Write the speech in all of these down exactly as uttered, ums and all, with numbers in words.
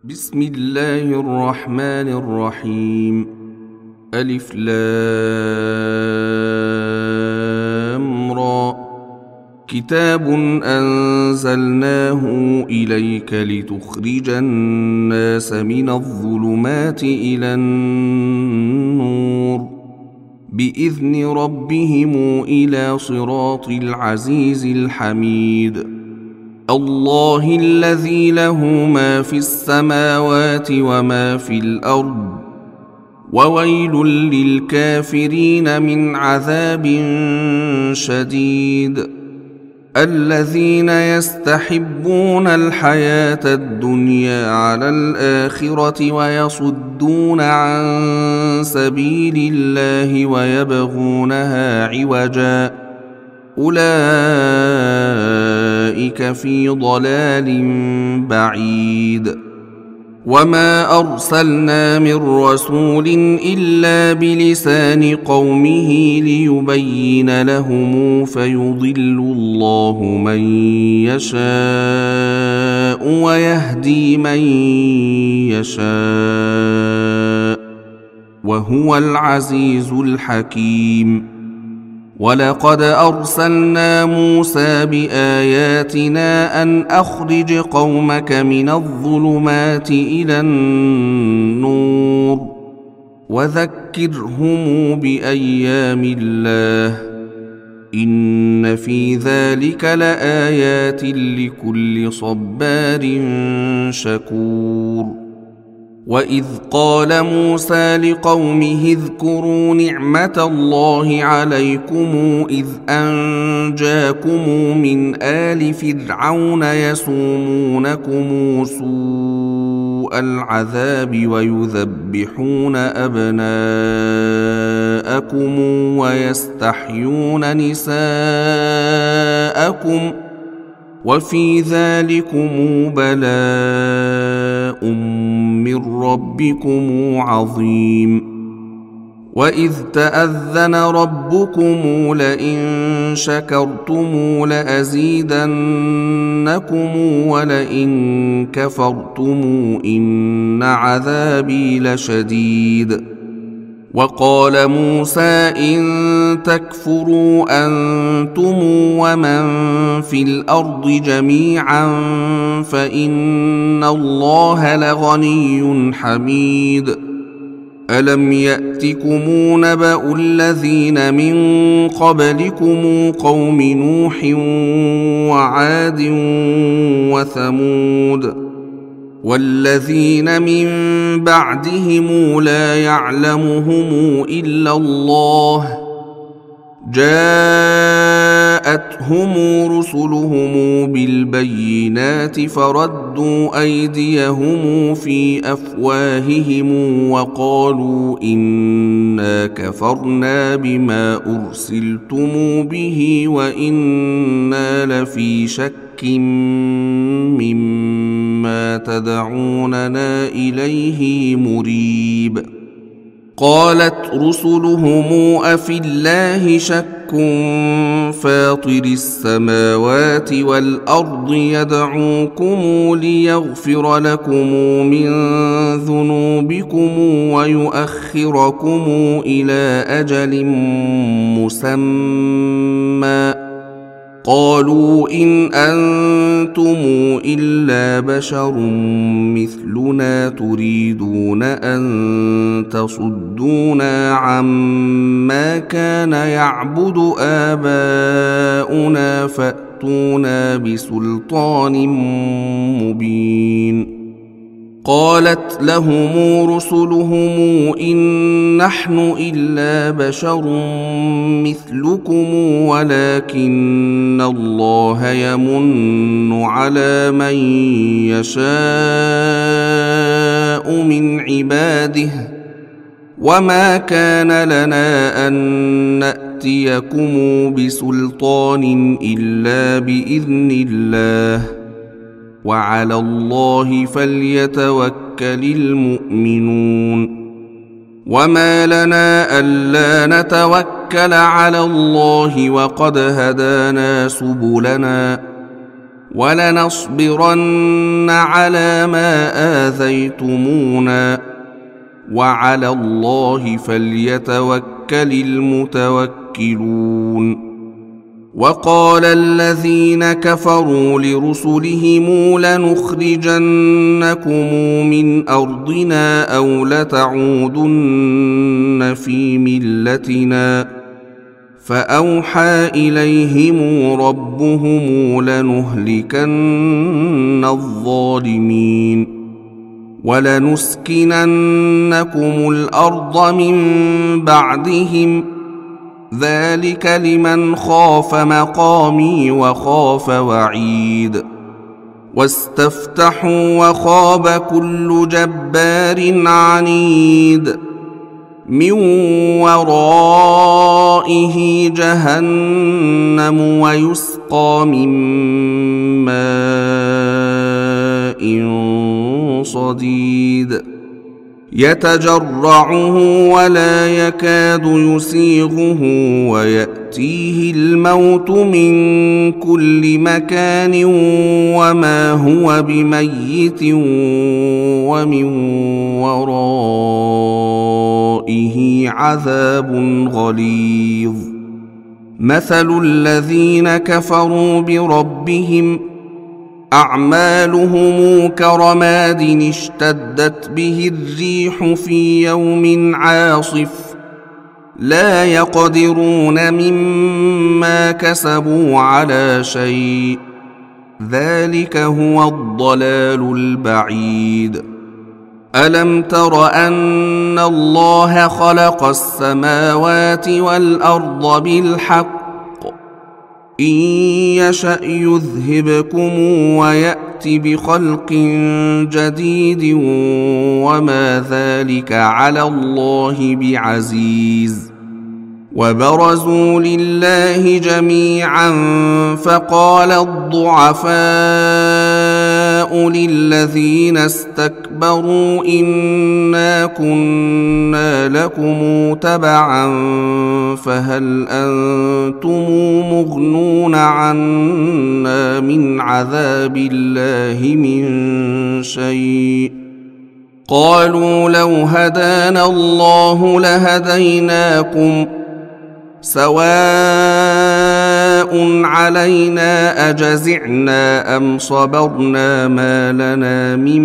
بسم الله الرحمن الرحيم. ألف لام را. كتاب أنزلناه إليك لتخرج الناس من الظلمات إلى النور بإذن ربهم إلى صراط العزيز الحميد. الله الذي له ما في السماوات وما في الأرض وويل للكافرين من عذاب شديد. الذين يستحبون الحياة الدنيا على الآخرة ويصدون عن سبيل الله ويبغونها عوجا أولئك في ضلال بعيد. وما أرسلنا من رسول إلا بلسان قومه ليبين لهم فيضل الله من يشاء ويهدي من يشاء وهو العزيز الحكيم. ولقد أرسلنا موسى بآياتنا أن أخرج قومك من الظلمات إلى النور وذكرهم بأيام الله إن في ذلك لآيات لكل صبار شكور. وإذ قال موسى لقومه اذكروا نعمة الله عليكم إذ أنجاكم من آل فرعون يسومونكم سوء العذاب ويذبحون أبناءكم ويستحيون نساءكم وفي ذلكم بلاء من ربكم عظيم. وإذ تأذن ربكم لئن شكرتم لأزيدنكم ولئن كفرتم إن عذابي لشديد. وقال موسى إن تكفروا أنتم ومن في الأرض جميعا فإن الله لغني حميد. ألم يأتكم نبأ الذين من قبلكم قوم نوح وعاد وثمود والذين من بعدهم لا يعلمهم إلا الله جاءتهم رسلهم بالبينات فردوا أيديهم في أفواههم وقالوا إنا كفرنا بما أرسلتم به وإنا لفي شك مما تدعوننا إليه مريب. قالت رسلهم أفي الله شك فاطر السماوات والأرض يدعوكم ليغفر لكم من ذنوبكم ويؤخركم إلى أجل مسمى قالوا إن أنتم إلا بشر مثلنا تريدون أن تصدونا عما كان يعبد آباؤنا فأتونا بسلطان مبين. قالت لهم رسلهم إن نحن إلا بشر مثلكم ولكن الله يمن على من يشاء من عباده وما كان لنا أن نأتيكم بسلطان إلا بإذن الله وعلى الله فليتوكل المؤمنون. وما لنا ألا نتوكل على الله وقد هدانا سبلنا ولنصبرن على ما آذيتمونا وعلى الله فليتوكل المتوكلون. وقال الذين كفروا لرسلهم لنخرجنكم من أرضنا أو لتعودن في ملتنا فأوحى إليهم ربهم لنهلكن الظالمين ولنسكننكم الأرض من بعدهم ذلك لمن خاف مقامي وخاف وعيد. واستفتحوا وخاب كل جبار عنيد من ورائه جهنم ويسقى من ماء صديد يتجرعه ولا يكاد يسيغه ويأتيه الموت من كل مكان وما هو بميت ومن ورائه عذاب غليظ. مثل الذين كفروا بربهم أعمالهم كرماد اشتدت به الريح في يوم عاصف لا يقدرون مما كسبوا على شيء ذلك هو الضلال البعيد. ألم تر أن الله خلق السماوات والأرض بالحق إن يشأ يذهبكم ويأت بخلق جديد وما ذلك على الله بعزيز. وبرزوا لله جميعا فقال الضعفاء للذين استكبروا إنا كنا لكم تبعا فهل أنتم مغنون عنا من عذاب الله من شيء قالوا لو هدانا الله لهديناكم سواء علينا أجزعنا أم صبرنا ما لنا من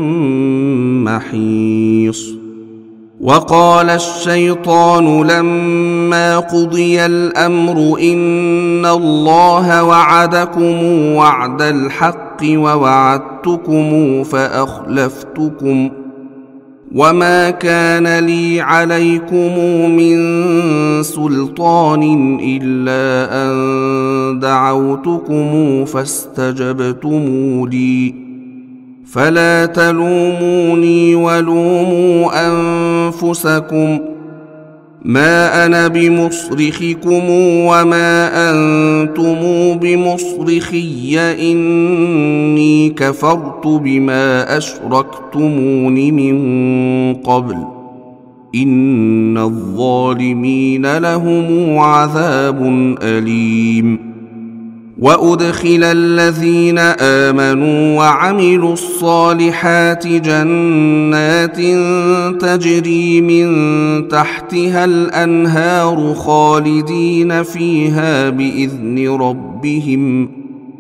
محيص. وقال الشيطان لما قضي الأمر إن الله وعدكم وعد الحق ووعدتكم فأخلفتكم وما كان لي عليكم من سلطان إلا أن دعوتكم فاستجبتم لي فلا تلوموني ولوموا أنفسكم ما أنا بمصرخكم وما أنتم بمصرخي إني كفرت بما أشركتمون من قبل إن الظالمين لهم عذاب أليم. وأدخل الذين آمنوا وعملوا الصالحات جنات تجري من تحتها الأنهار خالدين فيها بإذن ربهم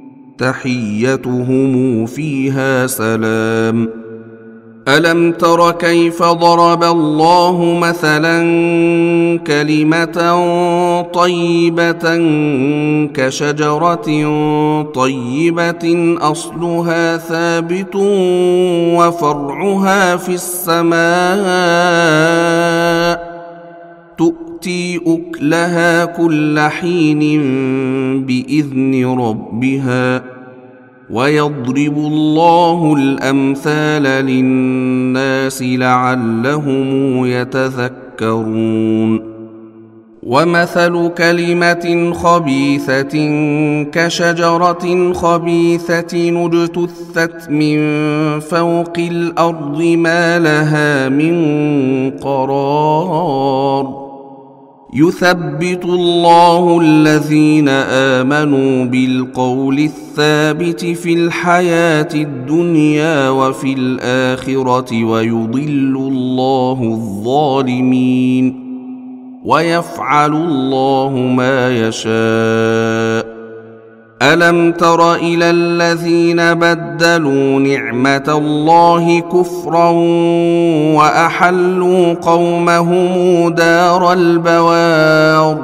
تحيتهم فيها سلام. ألم تر كيف ضرب الله مثلا كلمة طيبة كشجرة طيبة أصلها ثابت وفرعها في السماء تؤتي أكلها كل حين بإذن ربها ويضرب الله الأمثال للناس لعلهم يتذكرون. ومثل كلمة خبيثة كشجرة خبيثة اجتثت من فوق الأرض ما لها من قرار يثبت الله الذين آمنوا بالقول الثابت في الحياة الدنيا وفي الآخرة ويضل الله الظالمين ويفعل الله ما يشاء. ألم تر إلى الذين بدلوا نعمة الله كفرا وأحلوا قومهم دار البوار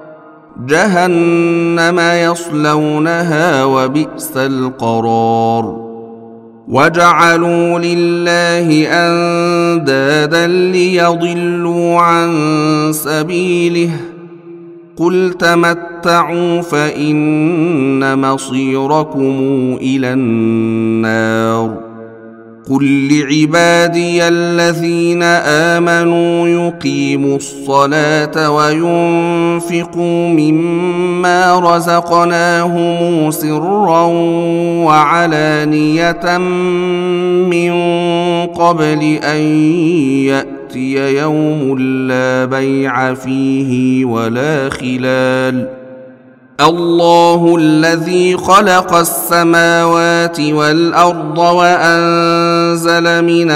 جهنم يصلونها وبئس القرار وجعلوا لله أندادا ليضلوا عن سبيله قل تمتعوا فإن مصيركم إلى النار قل لعبادي الذين آمنوا يقيموا الصلاة وينفقوا مما رزقناهم سرا وعلانية من قبل أن يأتي يوم لا بيع فيه ولا خلال الله الذي خلق السماوات والأرض وأنزل من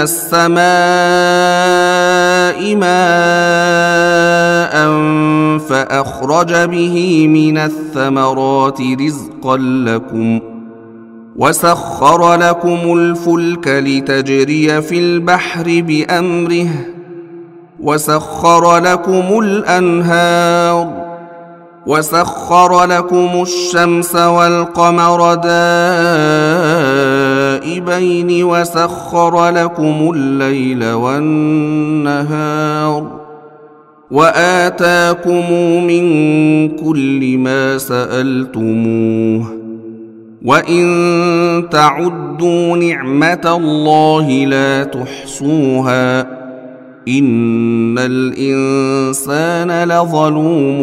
السماء ماء فأخرج به من الثمرات رزقا لكم وسخر لكم الفلك لتجري في البحر بأمره وسخر لكم الأنهار وسخر لكم الشمس والقمر دائبين وسخر لكم الليل والنهار وآتاكم من كل ما سألتموه وإن تعدوا نعمة الله لا تحصوها إن الإنسان لظلوم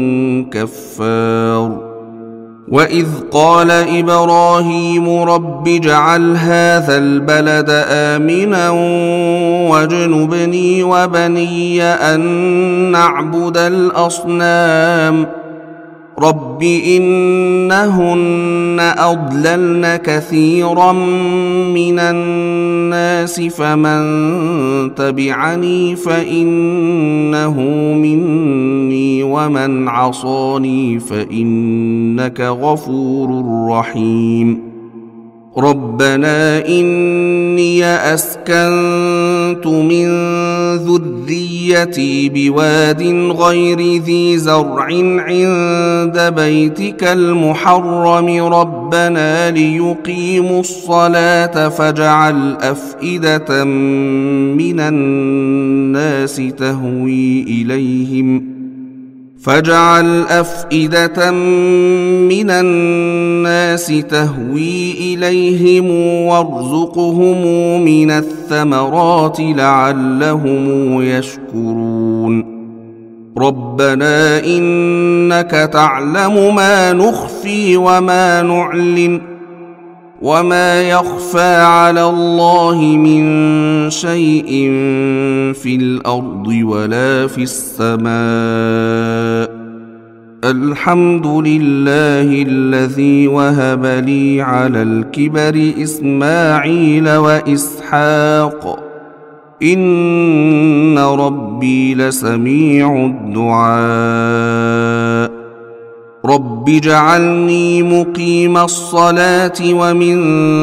كفار وإذ قال إبراهيم رب اجعل هذا البلد آمنا واجنبني وبني أن نعبد الأصنام رب إنهن أضللن كثيرا من الناس فمن تبعني فإنه مني ومن عصاني فإنك غفور رحيم ربنا إني أسكنت من ذريتي بواد غير ذي زرع عند بيتك المحرم ربنا ليقيموا الصلاة فاجعل أفئدة من الناس تهوي إليهم فاجعل أفئدة من الناس تهوي إليهم وارزقهم من الثمرات لعلهم يشكرون ربنا إنك تعلم ما نخفي وما نعلن وما يخفى على الله من شيء في الأرض ولا في السماء الحمد لله الذي وهب لي على الكبر إسماعيل وإسحاق إن ربي لسميع الدعاء رب اجعلني مقيم الصلاة ومن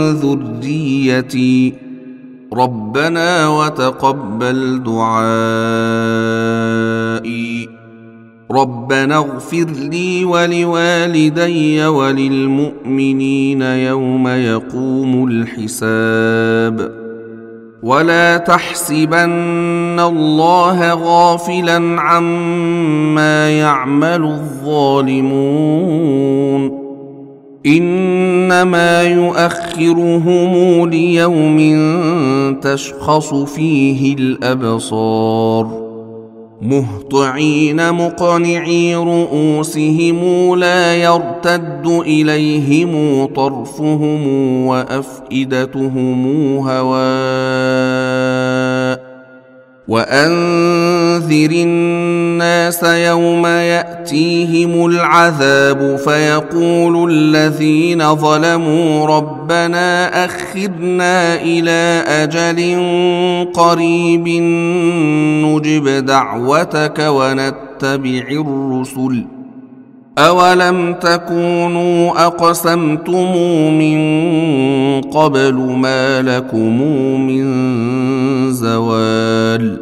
ذريتي ربنا وتقبل دعائي ربنا اغفر لي ولوالدي وللمؤمنين يوم يقوم الحساب ولا تحسبن الله غافلا عما يعمل الظالمون إنما يؤخرهم ليوم تشخص فيه الأبصار مهطعين مقنعي رؤوسهم لا يرتد إليهم طرفهم وأفئدتهم هواء وأنذر وأنذر الناس يوم يأتيهم العذاب فيقول الذين ظلموا ربنا أخرنا إلى أجل قريب نجب دعوتك ونتبع الرسل أولم تكونوا أقسمتم من قبل ما لكم من زوال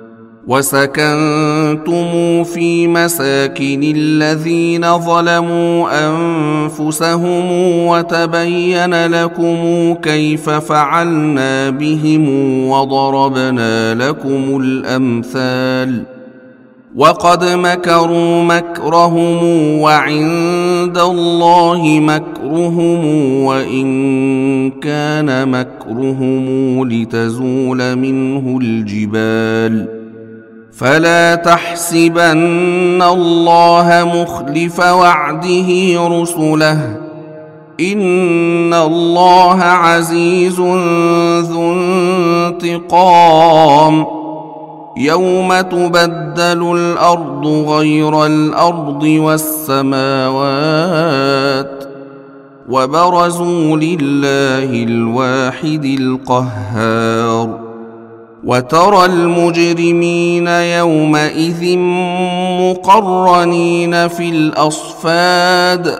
وسكنتم في مساكن الذين ظلموا أنفسهم وتبين لكم كيف فعلنا بهم وضربنا لكم الأمثال وقد مكروا مكرهم وعند الله مكرهم وإن كان مكرهم لتزول منه الجبال فلا تحسبن الله مخلف وعده رسله إن الله عزيز ذو انتقام يوم تبدل الأرض غير الأرض والسماوات وبرزوا لله الواحد القهار وترى المجرمين يومئذ مقرنين في الأصفاد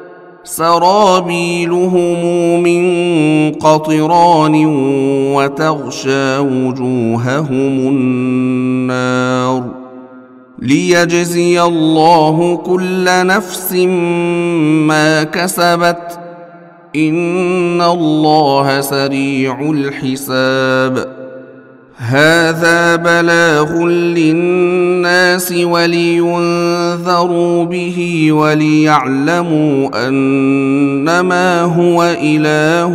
سرابيلهم من قطران وتغشى وجوههم النار ليجزي الله كل نفس ما كسبت إن الله سريع الحساب هذا بلاغ للناس ولينذروا به وليعلموا أنما هو إله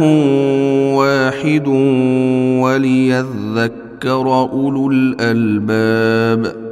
واحد وليذكر أولو الألباب.